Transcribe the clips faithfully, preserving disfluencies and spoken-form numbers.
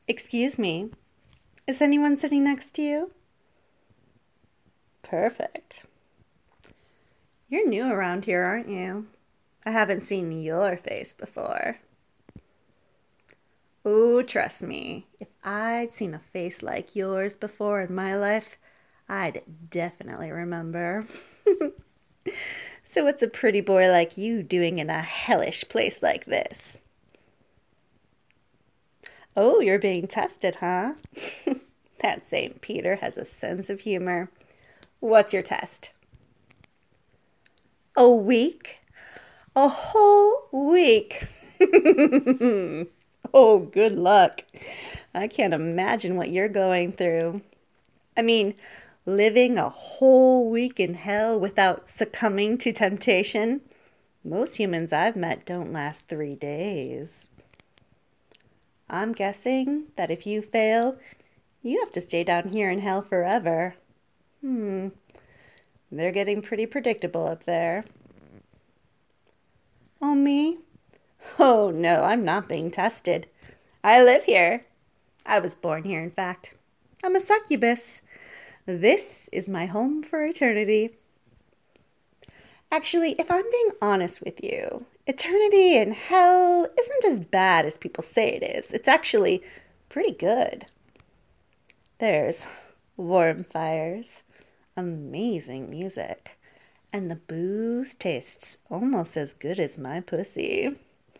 Excuse me, is anyone sitting next to you? Perfect. You're new around here, aren't you? I haven't seen your face before. Oh, trust me, if I'd seen a face like yours before in my life, I'd definitely remember. So what's a pretty boy like you doing in a hellish place like this? Oh, you're being tested, huh? That Saint Peter has a sense of humor. What's your test? A week? A whole week? Oh, good luck. I can't imagine what you're going through. I mean, living a whole week in hell without succumbing to temptation. Most humans I've met don't last three days. I'm guessing that if you fail, you have to stay down here in hell forever. Hmm, they're getting pretty predictable up there. Oh, me? Oh, no, I'm not being tested. I live here. I was born here, in fact. I'm a succubus. This is my home for eternity. Actually, if I'm being honest with you, eternity in hell isn't as bad as people say it is. It's actually pretty good. There's warm fires, amazing music, and the booze tastes almost as good as my pussy.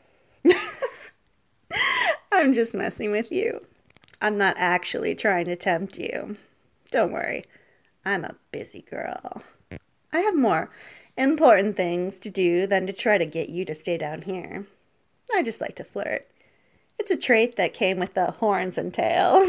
I'm just messing with you. I'm not actually trying to tempt you. Don't worry, I'm a busy girl. I have more important things to do than to try to get you to stay down here. I just like to flirt. It's a trait that came with the horns and tail.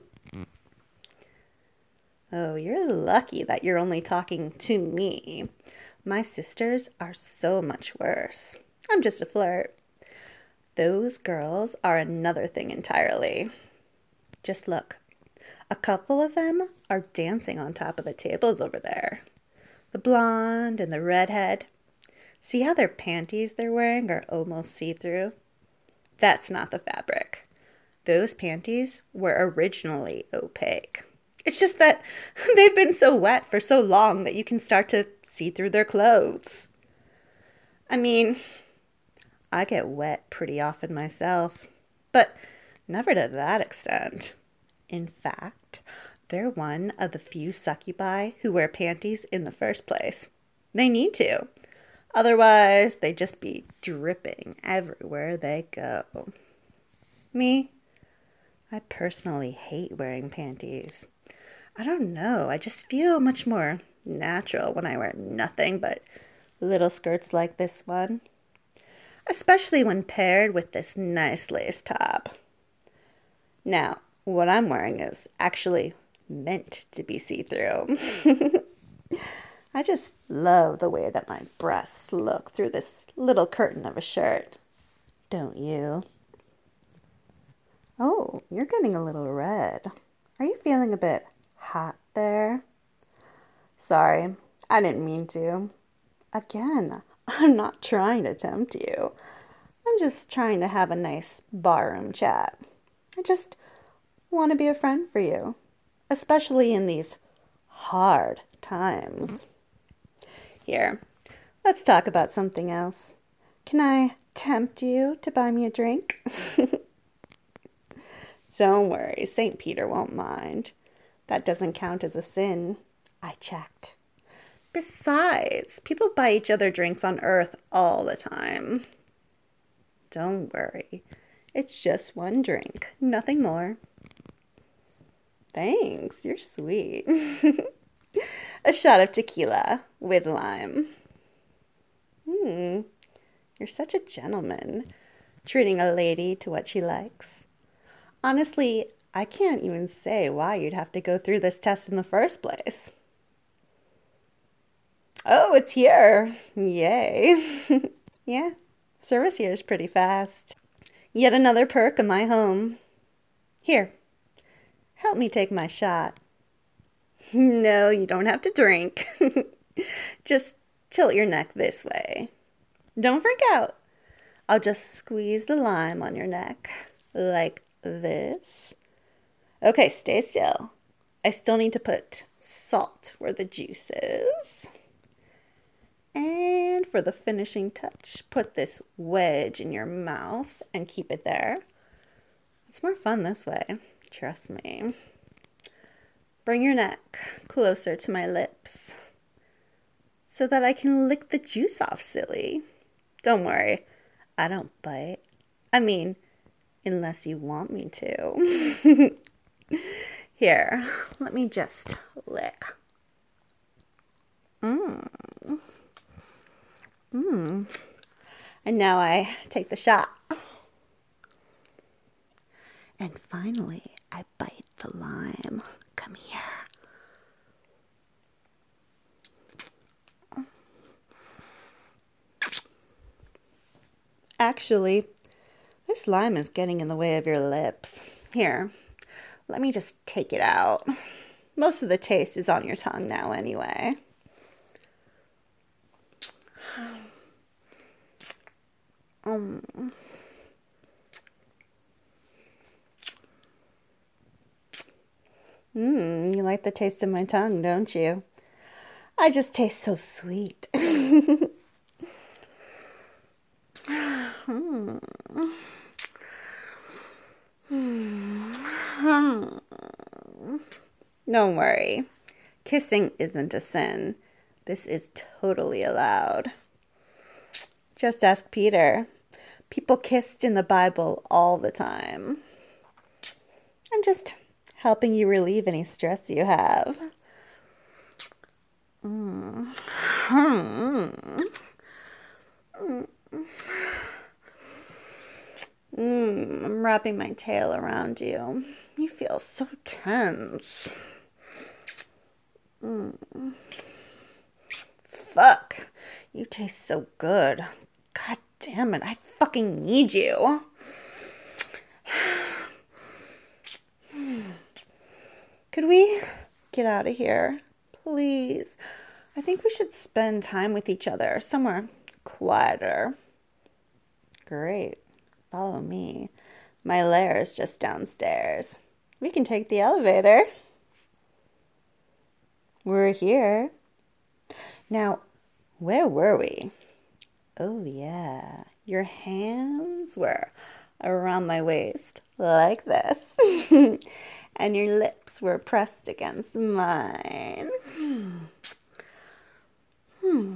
Oh, you're lucky that you're only talking to me. My sisters are so much worse. I'm just a flirt. Those girls are another thing entirely. Just look. A couple of them are dancing on top of the tables over there. The blonde and the redhead. See how their panties they're wearing are almost see-through? That's not the fabric. Those panties were originally opaque. It's just that they've been so wet for so long that you can start to see through their clothes. I mean, I get wet pretty often myself, but never to that extent. In fact, they're one of the few succubi who wear panties in the first place. They need to. Otherwise, they'd just be dripping everywhere they go. Me? I personally hate wearing panties. I don't know, I just feel much more natural when I wear nothing but little skirts like this one. Especially when paired with this nice lace top. Now, what I'm wearing is actually meant to be see-through. I just love the way that my breasts look through this little curtain of a shirt. Don't you? Oh, you're getting a little red. Are you feeling a bit hot there? Sorry, I didn't mean to. Again, I'm not trying to tempt you. I'm just trying to have a nice barroom chat. I just want to be a friend for you, especially in these hard times. Here, let's talk about something else. Can I tempt you to buy me a drink? Don't worry, Saint Peter won't mind. That doesn't count as a sin. I checked. Besides, people buy each other drinks on Earth all the time. Don't worry. It's just one drink, nothing more. Thanks, you're sweet. A shot of tequila with lime. Hmm, you're such a gentleman, treating a lady to what she likes. Honestly, I can't even say why you'd have to go through this test in the first place. Oh, it's here. Yay. Yeah, service here is pretty fast. Yet another perk of my home. Here, help me take my shot. No, you don't have to drink. Just tilt your neck this way. Don't freak out. I'll just squeeze the lime on your neck, like this. Okay, stay still. I still need to put salt where the juice is. And for the finishing touch, put this wedge in your mouth and keep it there. It's more fun this way, trust me. Bring your neck closer to my lips so that I can lick the juice off, silly. Don't worry, I don't bite. I mean, unless you want me to. Here, let me just lick. Mmm. Mmm. And now I take the shot. And finally, I bite the lime. Come here. Actually, this lime is getting in the way of your lips. Here, let me just take it out. Most of the taste is on your tongue now anyway. Um. Mmm, you like the taste of my tongue, don't you? I just taste so sweet. Hmm. Hmm. Don't worry. Kissing isn't a sin. This is totally allowed. Just ask Peter. People kissed in the Bible all the time. I'm just helping you relieve any stress you have. Mm. Mm. Mm. I'm wrapping my tail around you. You feel so tense. Mm. Fuck. You taste so good. God damn it. I fucking need you. Could we get out of here? Please. I think we should spend time with each other somewhere quieter. Great. Follow me. My lair is just downstairs. We can take the elevator. We're here. Now, where were we? Oh, yeah. Your hands were around my waist, like this. And your lips were pressed against mine. Hmm.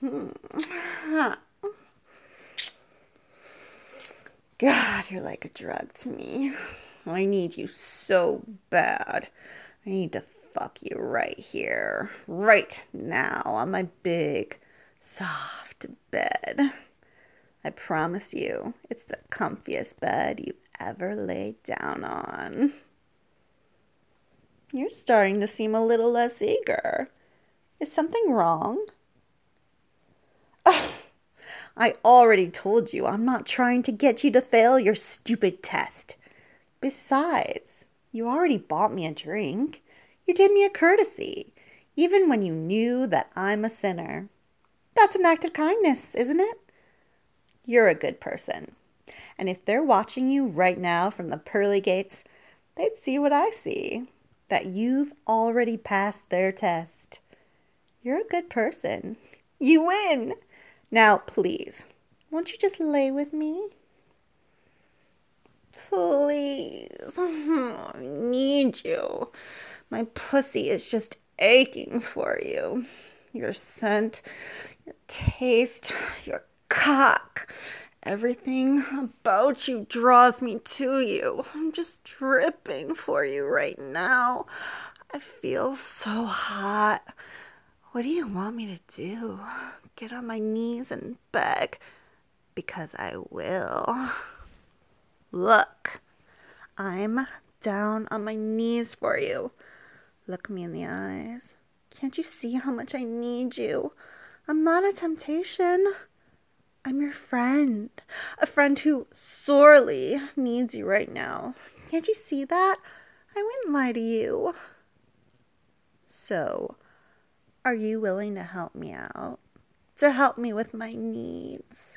God, you're like a drug to me. I need you so bad. I need to fuck you right here, right now, on my big, soft bed. I promise you, it's the comfiest bed you ever laid down on. You're starting to seem a little less eager. Is something wrong? Oh, I already told you I'm not trying to get you to fail your stupid test. Besides, you already bought me a drink. You did me a courtesy, even when you knew that I'm a sinner. That's an act of kindness, isn't it? You're a good person. And if they're watching you right now from the pearly gates, they'd see what I see. That you've already passed their test. You're a good person. You win. Now, please, won't you just lay with me? Please. I need you. My pussy is just aching for you. Your scent, your taste, your cock. Everything about you draws me to you. I'm just dripping for you right now. I feel so hot. What do you want me to do? Get on my knees and beg? Because I will. Look, I'm down on my knees for you. Look me in the eyes. Can't you see how much I need you? I'm not a temptation. I'm your friend. A friend who sorely needs you right now. Can't you see that? I wouldn't lie to you. So, are you willing to help me out? To help me with my needs?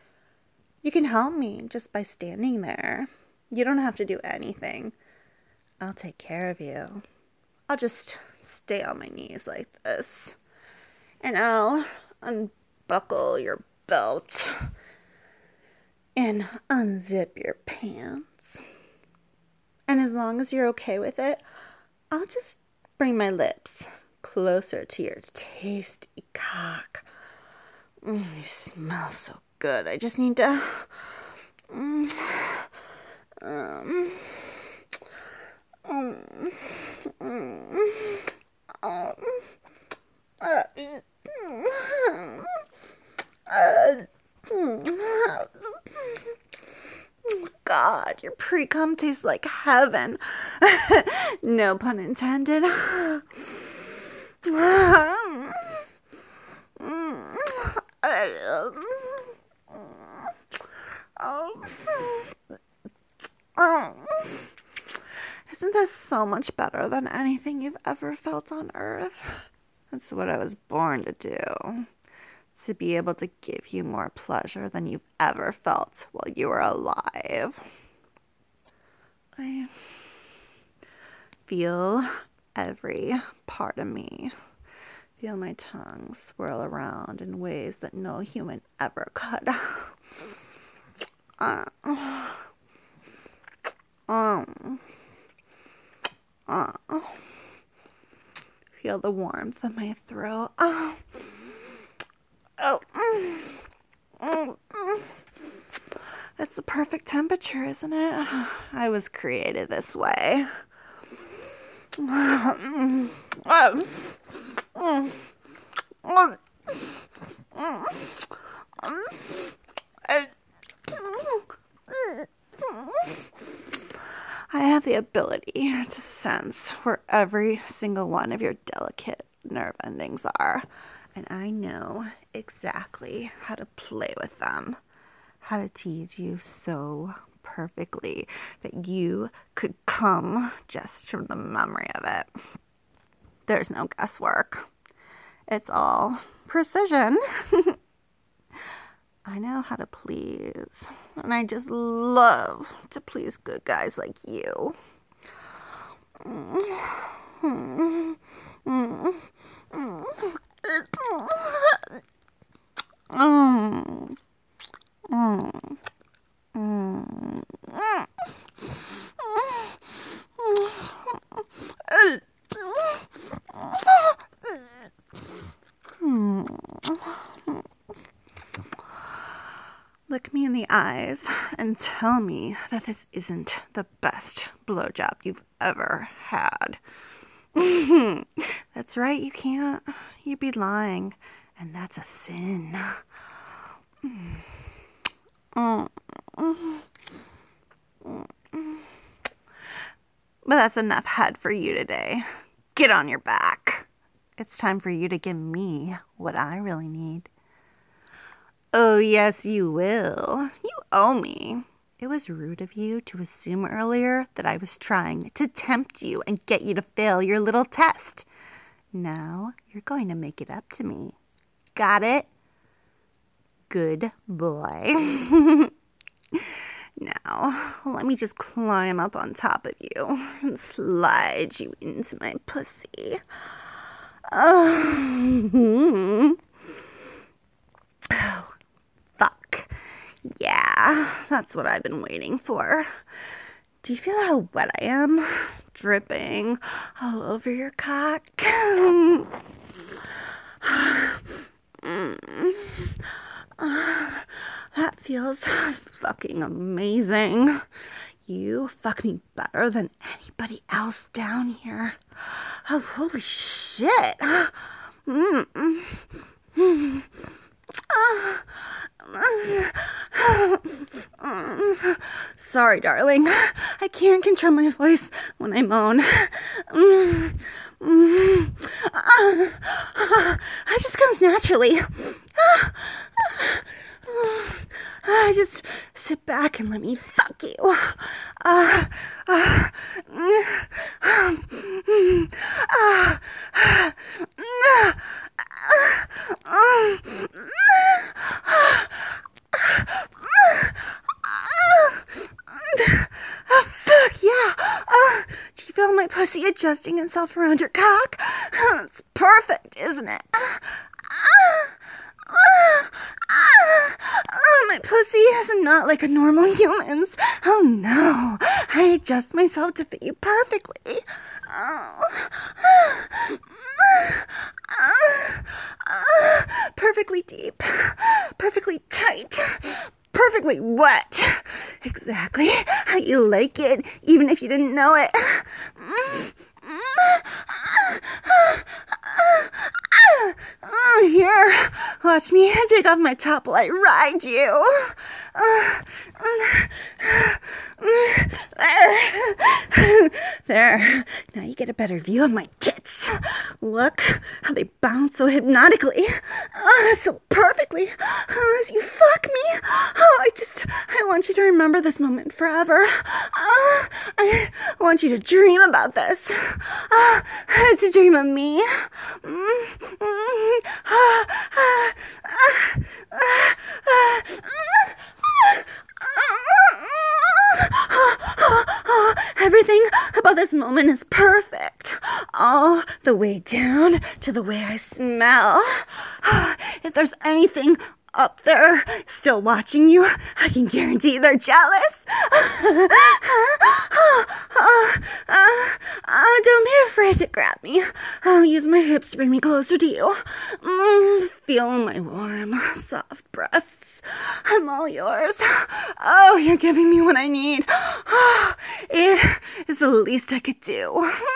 You can help me just by standing there. You don't have to do anything. I'll take care of you. I'll just stay on my knees like this. And I'll unbuckle your belt and unzip your pants. And as long as you're okay with it, I'll just bring my lips closer to your tasty cock. Mm, you smell so good. I just need to... Mm, um... Um... Um... Um... Uh, uh, God, your pre-cum tastes like heaven. No pun intended. Isn't this so much better than anything you've ever felt on Earth? That's what I was born to do. To be able to give you more pleasure than you've ever felt while you were alive. I feel every part of me. Feel my tongue swirl around in ways that no human ever could. Uh, um, uh, feel the warmth of my throat. Oh. Oh, mm, mm, mm. It's the perfect temperature, isn't it? I was created this way. Mm, mm, mm, mm, I have the ability to sense where every single one of your delicate nerve endings are. And I know exactly how to play with them, how to tease you so perfectly that you could come just from the memory of it. There's no guesswork. It's all precision. I know how to please, and I just love to please good guys like you. Mm-hmm. Mm-hmm. Mm-hmm. Mm. Mm. Mm. Look me in the eyes and tell me that this isn't the best blowjob you've ever had. That's right, you can't. You'd be lying, and that's a sin. But that's enough head for you today. Get on your back. It's time for you to give me what I really need. Oh, yes, you will. You owe me. It was rude of you to assume earlier that I was trying to tempt you and get you to fail your little test. Now you're going to make it up to me. Got it? Good boy. Now, let me just climb up on top of you and slide you into my pussy. Oh, oh, fuck. Yeah, that's what I've been waiting for. Do you feel how wet I am? Dripping all over your cock. Mm. Uh, that feels fucking amazing. You fuck me better than anybody else down here. Oh, holy shit. Mm. Mm. Uh, sorry, darling. I can't control my voice when I moan. It just comes naturally. I just sit back and let me fuck you. Uh, uh, fuck yeah. Uh, do you pussy adjusting itself around your cock. It's perfect, isn't it? Oh, my pussy is not like a normal human's. Oh no, I adjust myself to fit you perfectly. Oh. Perfectly deep, perfectly tight, perfectly wet. Exactly how you like it, even if you didn't know it. Oh, here, watch me take off my top while I ride you. There. There. Now you get a better view of my tits. Look how they bounce so hypnotically. Oh, so perfectly. Oh, as you fuck me. Oh, I just, I want you to remember this moment forever. Oh, I want you to dream about this. Oh, to dream of me. Everything about this moment is perfect. All the way down to the way I smell. If there's anything up there still watching you, I can guarantee they're jealous. uh, uh, uh, don't be afraid to grab me. I'll use my hips to bring me closer to you. Mm, feel my warm, soft breasts. I'm all yours. Oh, you're giving me what I need. Oh, it is the least I could do.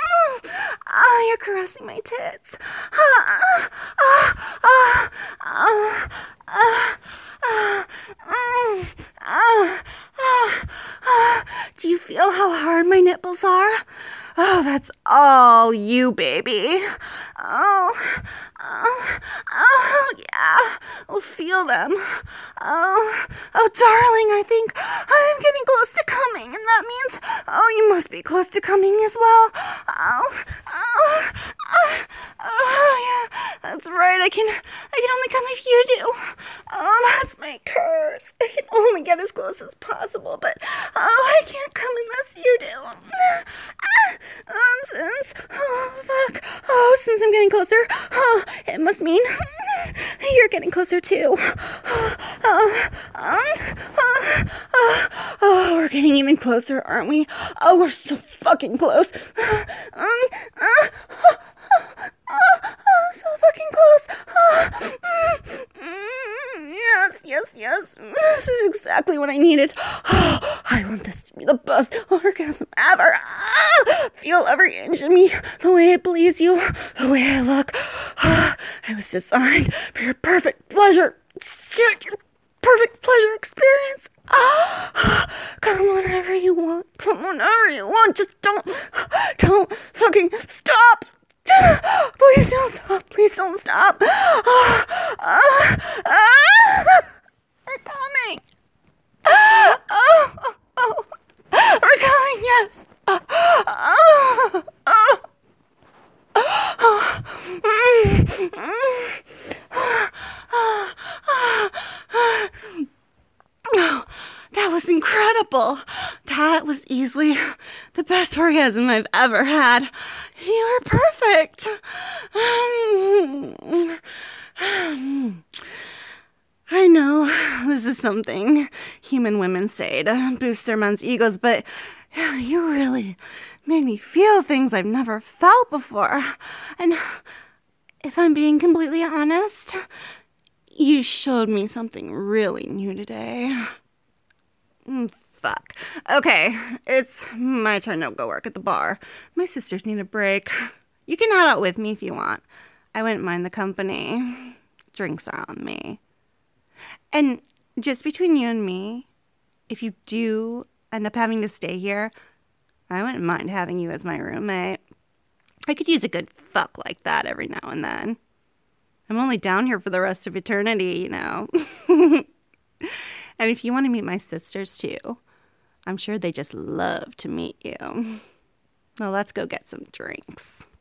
Oh, you're caressing my tits. Oh, oh, oh, oh, oh, oh, oh, oh, oh, oh. Do you feel how hard my nipples are? Oh, that's all you, baby. Oh, oh, oh, yeah. Oh, feel them. Oh, oh, darling, I think I'm getting close to coming, and that means, oh, you must be close to coming as well. Oh, oh, oh, oh, yeah, that's right. I can, I can only come if you do. Oh, that's my curse. I can only get as close as possible, but, oh, I can't come unless you do. Ah, nonsense. Oh, fuck. Oh, since I'm getting closer, oh, it must mean you're getting closer too. Oh, oh, um, oh, oh, oh, we're getting even closer, aren't we? Oh, we're so fucking close. Um, uh, oh, oh, oh, oh, so fucking close. Oh, mm, mm, yes, yes, yes. This is exactly what I needed. Oh, I want this to be the best orgasm ever. Ah, feel every inch of me, the way I please you, the way I look. Ah, I was designed for your perfect pleasure. Your perfect pleasure experience. Ah, come whenever you want. Come whenever you want. Just don't, don't fucking stop. Please don't stop. Please don't stop. Ah, ah, ah, we're coming. Oh, oh, oh. We're coming, yes. Oh, oh, oh. Oh, mm, mm. Oh, that was incredible. That was easily the best orgasm I've ever had. You were perfect. I know this is something human women say to boost their men's egos, but you really made me feel things I've never felt before. And if I'm being completely honest, you showed me something really new today. Mm, fuck. Okay, it's my turn to go work at the bar. My sisters need a break. You can head out with me if you want. I wouldn't mind the company. Drinks are on me. And just between you and me, if you do end up having to stay here, I wouldn't mind having you as my roommate. I could use a good fuck like that every now and then. I'm only down here for the rest of eternity, you know. And if you want to meet my sisters too, I'm sure they just love to meet you. Well, let's go get some drinks.